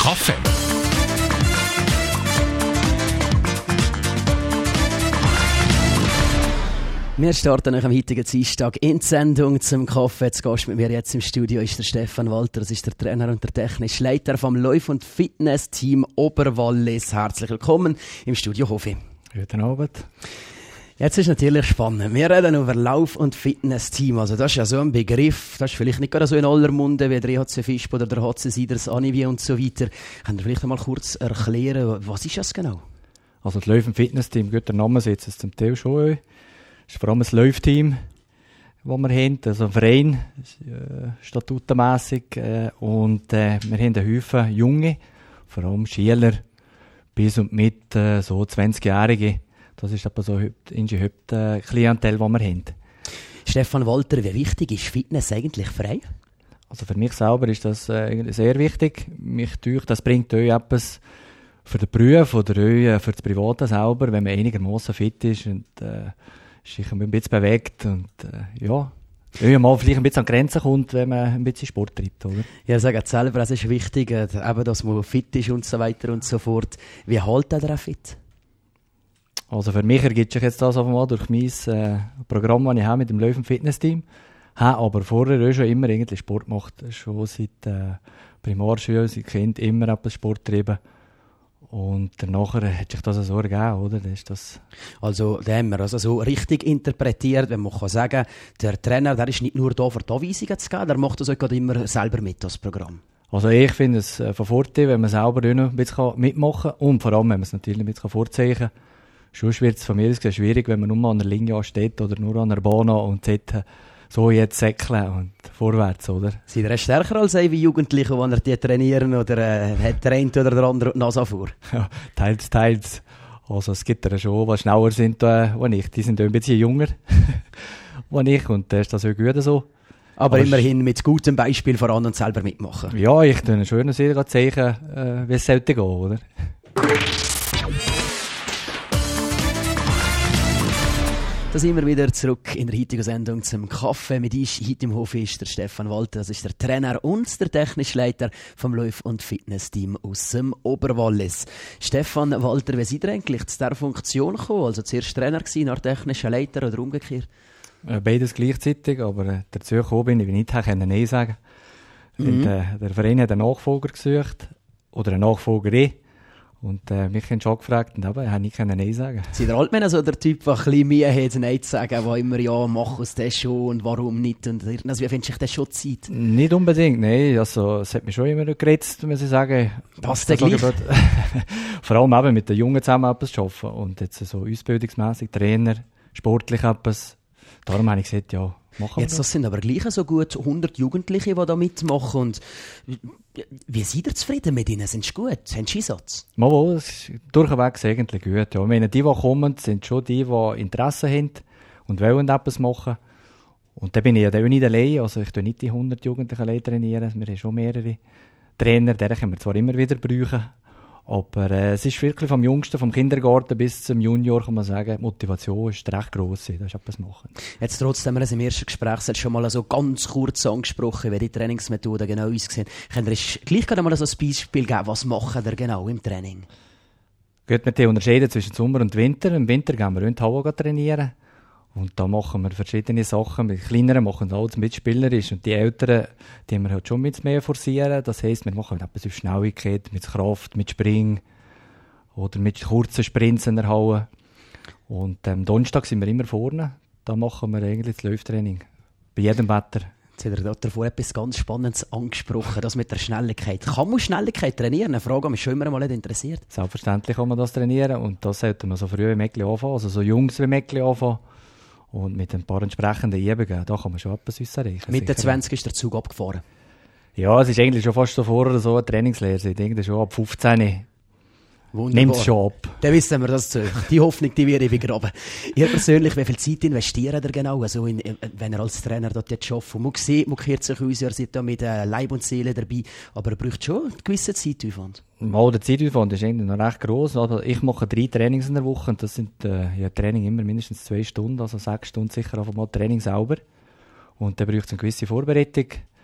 Kaffee. Wir starten nach dem heutigen Dienstag in die Sendung zum Kaffee. Zu Gast mit mir jetzt im Studio ist der Stefan Walter. Das ist der Trainer und der technische Leiter vom Lauf- und Fitness-Team Oberwallis. Herzlich willkommen im Studio Hofi. Guten Abend. Jetzt ist natürlich spannend. Wir reden über Lauf- und Fitness-Team. Also das ist ja so ein Begriff, das ist vielleicht nicht gerade so in aller Munde wie der EHC Visp oder der HC Siders Anivi und so weiter. Könnt ihr vielleicht einmal kurz erklären, was ist das genau? Also das Lauf- und Fitness-Team, gut, der Name setzt es zum Teil schon. Es ist vor allem ein Laufteam, das wir haben, also ein Verein, statutenmässig. Und wir haben einen Haufen Junge, vor allem Schüler, bis und mit so 20-Jährige. Das ist etwa so unsere Hauptklientel, die wir haben. Stefan Walter, wie wichtig ist Fitness eigentlich frei? Also für mich selber ist das sehr wichtig. Mich denkt, das bringt euch etwas für den Beruf oder euch für das Private selber, wenn man einigermaßen fit ist und sich ein bisschen bewegt und euch mal vielleicht ein bisschen an Grenzen kommt, wenn man ein bisschen Sport treibt, oder? Ja, sagt selber, es ist wichtig, eben, dass man fit ist und so weiter und so fort. Wie hält ihr auch fit? Also für mich ergibt sich jetzt das auf einmal durch mein Programm, das ich habe mit dem Lauf- und Fitness-Team. Habe aber vorher auch schon immer eigentlich Sport gemacht. Schon seit Primarschule, seit Kind immer etwas Sport getrieben. Und danach hat sich das so ergeben, oder? Das ist das. Also, da haben wir also so richtig interpretiert, wenn man kann sagen, der Trainer, der ist nicht nur da, für die Anweisungen zu geben, der macht das auch gerade immer selber mit, das Programm. Also ich finde es von Vorteil, wenn man selber auch noch ein bisschen mitmachen kann und vor allem, wenn man es natürlich ein bisschen vorzeichnen kann. Sonst wird es von mir aus schwierig, wenn man nur an der Linie steht oder nur an der Bahn und sagt, so jetzt säckeln und vorwärts, oder? Seid ihr stärker als wie Jugendliche, die die trainieren oder hat der eine oder der andere die Nase vor? Ja, teils. Also es gibt ja schon, die schneller sind als ich. Die sind ein bisschen jünger als ich und ist das auch gut so. Aber immerhin mit gutem Beispiel voran und selber mitmachen. Ja, ich tue schon sehr zeigen, wie es sollte gehen, oder? Da sind wir wieder zurück in der heutigen Sendung zum Kaffee. Mit uns heute im Hof ist der Stefan Walter, das ist der Trainer und der technische Leiter vom Lauf- und Fitness-Team aus dem Oberwallis. Stefan Walter, wie seid ihr eigentlich zu dieser Funktion gekommen? Also zuerst Trainer gewesen, dann technischer Leiter oder umgekehrt? Beides gleichzeitig, aber dazu gekommen bin ich nicht, können Nein sagen. Der Verein hat einen Nachfolger gesucht, oder eine Nachfolgerin. Und mich haben schon gefragt, und aber ich konnte nicht Nein sagen. Sind ihr Altmänner so der Typ, der ein bisschen Mühe hat, Nein zu sagen, der immer, ja, mach es das schon und warum nicht? Und, also, wie findest du das schon Zeit? Nicht unbedingt, nein. Also, es hat mich schon immer gerätzt, muss ich sagen. Passt der gleich? Vor allem eben mit den Jungen zusammen etwas zu arbeiten. Und jetzt so ausbildungsmässig, Trainer, sportlich etwas. Darum habe ich gesagt, ja, machen wir jetzt, das sind aber gleich so gut 100 Jugendliche, die da mitmachen. Und wie seid ihr zufrieden mit ihnen? Sind sie gut? Haben sie Einsatz? Mal, es ist durchwegs eigentlich gut. Ja. Ich meine, die kommen, sind schon die Interesse haben und wollen etwas machen. Und da bin ich ja nicht allein. Also ich tue nicht die 100 Jugendlichen trainieren. Wir haben schon mehrere Trainer, die können wir zwar immer wieder brauchen. Aber es ist wirklich vom Jüngsten, vom Kindergarten bis zum Junior, kann man sagen, die Motivation ist recht gross, das ist etwas machen. Jetzt trotzdem, wir haben im ersten Gespräch schon mal so ganz kurz angesprochen, wie die Trainingsmethoden genau aussehen. Könnt ihr gleich gerade mal so ein Beispiel geben, was machen ihr genau im Training? Gut, wir unterscheiden zwischen Sommer und Winter. Im Winter gehen wir in die Halle trainieren. Und da machen wir verschiedene Sachen. Die Kleineren machen alles mit spielerisch und die Älteren, die wir halt schon mit mehr forcieren. Das heisst, wir machen etwas auf Schnelligkeit, mit Kraft, mit Springen oder mit kurzen Sprints in der Halle. Und am Donnerstag sind wir immer vorne. Da machen wir eigentlich das Lauftraining. Bei jedem Wetter. Jetzt hat er davor etwas ganz Spannendes angesprochen, das mit der Schnelligkeit. Kann man Schnelligkeit trainieren? Eine Frage, die mich schon immer mal interessiert. Selbstverständlich kann man das trainieren und das sollte man so früh wie möglich anfangen, also so jungs wie möglich anfangen. Und mit ein paar entsprechenden Übungen, da kann man schon etwas erreichen. Mit der 20 ist der Zug abgefahren? Ja, es ist eigentlich schon fast so vorher so eine Trainingslehre. Ich denke schon ab 15 nimmt es schon ab. Dann wissen wir das zu. Die Hoffnung, die wir ewig graben. Ihr persönlich, wie viel Zeit investiert ihr genau? Also wenn ihr als Trainer dort jetzt arbeitet, man kehrt sich aus, ihr seid da mit Leib und Seele dabei, aber er braucht schon einen gewissen Zeitaufwand. Mal, der Zeitaufwand ist eigentlich noch recht gross. Also ich mache 3 Trainings in der Woche und das sind Training immer mindestens 2 Stunden, also 6 Stunden sicher einfach mal Training selber. Und dann braucht es eine gewisse Vorbereitung.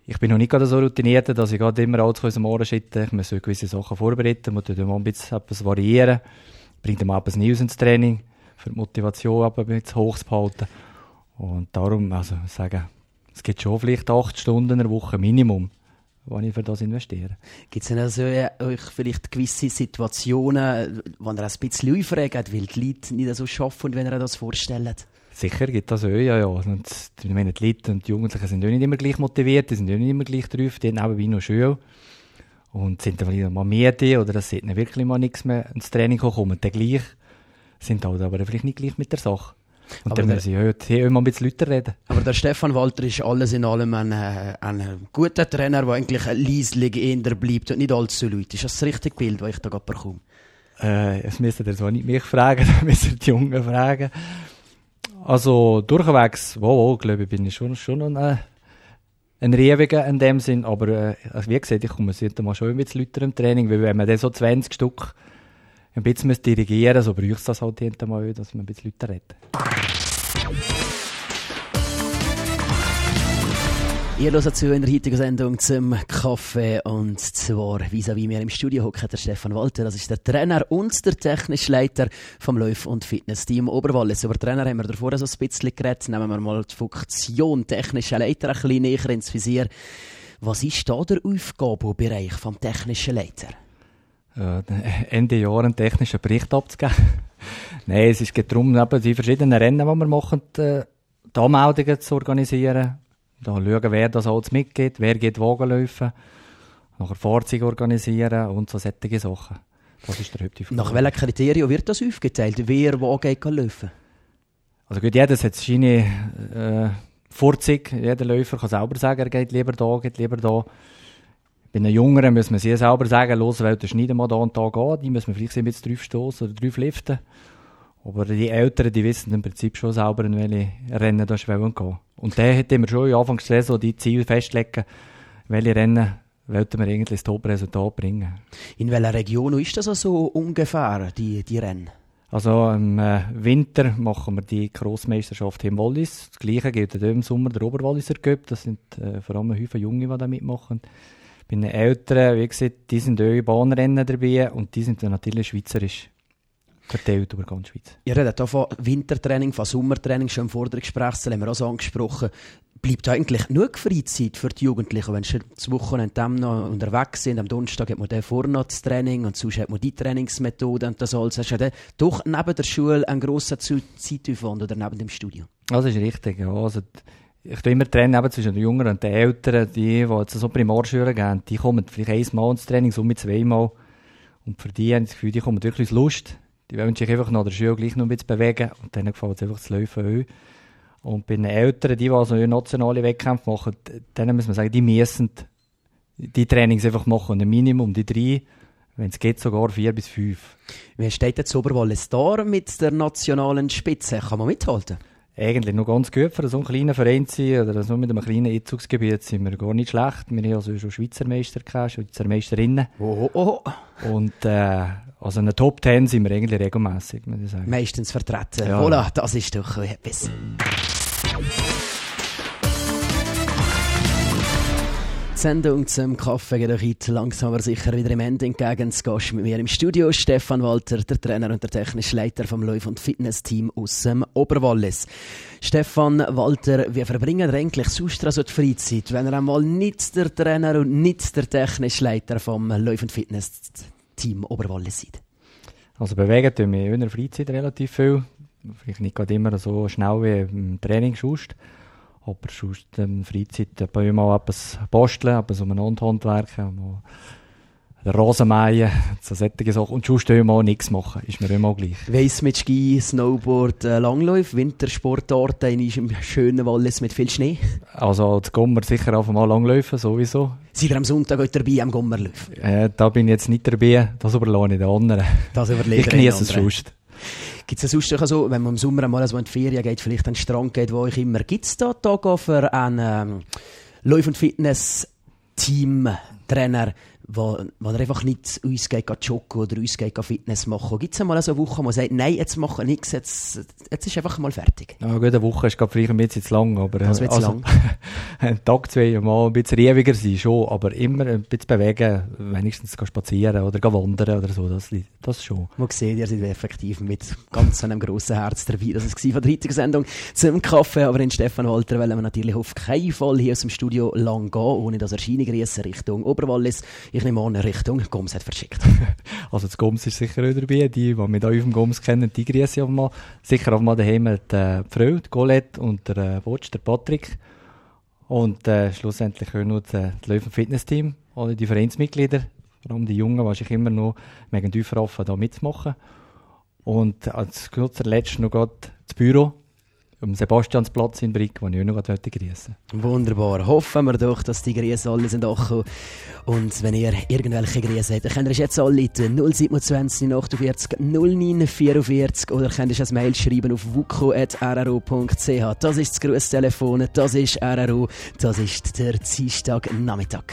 Ich bin noch nicht gerade so routiniert, dass ich gerade immer alles zu unserem Ohren schütte. Ich muss gewisse Sachen vorbereiten, muss dann mal ein bisschen etwas variieren, bringt mal etwas Neues ins Training, für die Motivation ein bisschen hoch zu behalten. Und darum, also sagen, es gibt schon vielleicht 8 Stunden in der Woche Minimum, wo ich für das investiere. Gibt es denn also euch vielleicht gewisse Situationen, wo ihr ein bisschen aufregt, weil die Leute nicht so arbeiten und wenn ihr das vorstellt? Sicher gibt das auch, ja. Und ich meine, die Leute und die Jugendlichen sind auch nicht immer gleich motiviert, die sind auch nicht immer gleich drauf, die haben nebenbei noch Schule und sind dann vielleicht mal müde oder es sieht wirklich mal nichts mehr ins Training kommen, dann gleich, sind halt aber vielleicht nicht gleich mit der Sache. Und aber dann müssen sie heute immer ein bisschen Leute reden. Aber der Stefan Walter ist alles in allem ein guter Trainer, der eigentlich leislich eher bleibt und nicht allzu laut. Ist das das richtige Bild, das ich da gerade bekomme? Das müsst ihr so nicht mich fragen, das müsst ihr die Jungen fragen. Also durchwegs, glaube ich, bin ich schon ein Riewiger in dem Sinn, aber wie gesagt, ich komme mal schon ein bisschen lauter im Training, weil wenn man dann so 20 Stück ein bisschen dirigieren müsste, so braucht es das halt hinterher, dass man ein bisschen lauter redet. Ihr hört zu in der heutigen Sendung zum Kaffee und zwar vis-à-vis mir im Studio hockt der Stefan Walter, das ist der Trainer und der technische Leiter vom Lauf- und Fitness-Team Oberwallis. Über Trainer haben wir davor so ein bisschen geredet, nehmen wir mal die Funktion technischer Leiter ein bisschen näher ins Visier. Was ist da der Aufgabenbereich vom technischen Leiter? Ende Jahr einen technischen Bericht abzugeben. Nein, es geht darum, die verschiedenen Rennen, die wir machen, die Anmeldungen zu organisieren. Da schauen, wer das alles mitgeht, wer geht Wagenläufen, nachher Fahrzeuge organisieren und so solche Sachen. Das ist der Hauptaufgabe. Nach welchen Kriterien wird das aufgeteilt? Wer wo geht laufen? Also gut, jedes hat seine Vorzug. Jeder Läufer kann selber sagen, er geht lieber da, geht lieber da. Bei den Jüngeren muss man sie selber sagen, los, weil der Schneider mal da und da gehen. Die müssen wir vielleicht ein bisschen drauf stoßen oder drauf liften. Aber die Älteren, die wissen im Prinzip schon selber, in welche Rennen da wollen gehen. Und dann hätten wir schon am Anfang der Saison die Ziele festlegen, welche Rennen wollten wir eigentlich das Top-Resultat bringen. In welcher Region ist das so ungefähr, die Rennen? Also im Winter machen wir die Grossmeisterschaft im Wallis. Das Gleiche gilt im Sommer der Oberwalliser Cup. Das sind vor allem viele Junge, die da mitmachen. Bei den Älteren, wie gesagt, die sind auch Bahnrennen dabei und die sind dann natürlich schweizerisch verteilt über ganz Schweiz. Ihr redet hier von Wintertraining, von Sommertraining, schon im vorderen Gespräch, haben wir auch so angesprochen. Bleibt eigentlich genug Freizeit für die Jugendlichen, wenn sie das Wochenende noch unterwegs sind? Am Donnerstag hat man dann vorne noch das Training und sonst hat man die Trainingsmethode und das alles. Hast du dann doch neben der Schule einen grossen Zeitaufwand oder neben dem Studium? Das ist richtig, ja. Also, ich tue immer trennen zwischen den Jüngeren und den Älteren. Die jetzt so Primarschüler gehen, die kommen vielleicht einmal ins Training, so mit 2-mal. Und für die habe ich das Gefühl, die kommen wirklich Lust. Die wollen sich einfach nach der Schule gleich noch ein bisschen bewegen und dann gefällt es einfach das Laufen an. Und bei den Älteren, die also nationale Wettkämpfe machen, denen muss man sagen, die müssen die Trainings einfach machen. Ein Minimum, die 3, wenn es geht, sogar 4 bis 5. Wie steht jetzt Oberwallis da mit der nationalen Spitze? Kann man mithalten? Eigentlich noch ganz gut für so einen kleinen Verein zu sein oder so mit einem kleinen Einzugsgebiet sind wir gar nicht schlecht. Wir haben also schon Schweizer Meister gehabt, Schweizer Meisterinnen. Und also in den Top 10 sind wir eigentlich regelmässig, muss ich sagen. Meistens vertreten. Ja. Voilà, das ist doch etwas. Die Sendung zum Kaffee geht heute langsam aber sicher wieder im Ende entgegen. Zu Gast mit mir im Studio Stefan Walter, der Trainer und der technische Leiter vom Lauf- und Fitness-Team aus dem Oberwallis. Stefan Walter, wie verbringen ihr eigentlich sonst so die Freizeit, wenn ihr einmal nicht der Trainer und nicht der technische Leiter vom Lauf- und Fitness-Team Oberwallis seid? Also bewegen tun wir in der Freizeit relativ viel. Vielleicht nicht gerade immer so schnell wie im Training sonst. Aber sonst in der Freizeit bei mal etwas basteln, etwas umeinander handwerken, Rasenmähen, so solche Sachen. Und sonst mal nichts machen, ist mir immer gleich. Weiss mit Ski, Snowboard, Langlauf, Wintersportarten in einem schönen Wallis mit viel Schnee? Also als Gommer sicher einfach mal Langlaufen, sowieso. Seid ihr am Sonntag heute dabei am Gommerlauf? Da bin ich jetzt nicht dabei, das überlasse ich den anderen. Ich genieße es sonst. Gibt es sonst so, wenn man im Sommer mal so in die Ferien geht, vielleicht an den Strand geht, wo euch immer, gibt es da Tage für ein Lauf- und Fitness-Team-Training Trainer, wo er einfach nicht uns geht joggen oder uns geht Fitness machen. Gibt es einmal so eine Woche, wo man sagt, nein, jetzt machen wir nichts, jetzt ist einfach mal fertig? Ja, gut, eine Woche ist vielleicht ein bisschen zu lang, aber was wird zu lang? Einen Tag, 2 Mal ein bisschen riebiger sein, schon, aber immer ein bisschen bewegen, wenigstens spazieren oder wandern oder so, das schon. Man sieht, ihr seid effektiv mit ganz einem grossen Herz dabei. Das war von der heutigen Sendung zum Kaffee, aber in Stefan Walter wollen wir natürlich auf keinen Fall hier aus dem Studio lang gehen, ohne dass er Scheinegriessen Richtung Oberwallis, ich nehme an, Richtung Goms hat verschickt. Also das Goms ist sicher auch dabei, die mit euch auf dem Goms kennen, die grüße ich mal. Sicher auch mal daheim die Frau, die Colette und der Wotsch, der Patrick. Und schlussendlich auch noch das Löwen Fitness-Team, alle die Vereinsmitglieder, vor allem die Jungen, wahrscheinlich immer noch wegen tiefer offen da mitzumachen. Und als kurzer Letzt noch gerade das Büro am Sebastiansplatz in Brig, wo ich auch noch grüßen wollte. Wunderbar. Hoffen wir doch, dass die Grüße alle sind angekommen. Und wenn ihr irgendwelche Grüße habt, dann könnt ihr jetzt alle 027 48 09 44 oder könnt ihr ein Mail schreiben auf wuko@rro.ch. Das ist das Grusstelefon, das ist RRO, das ist der Dienstagnachmittag.